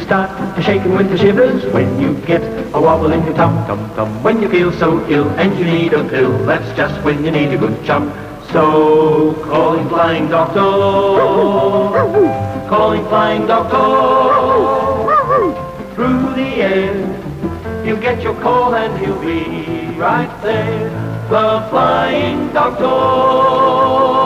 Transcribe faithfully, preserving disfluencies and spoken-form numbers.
start to shaking with the shivers, when you get a wobble in your tum tum tum, when you feel so ill and you need a pill, that's just when you need a good chum. So calling flying doctor, calling flying doctor, through the air, he'll get your call and he'll be right there, the flying doctor.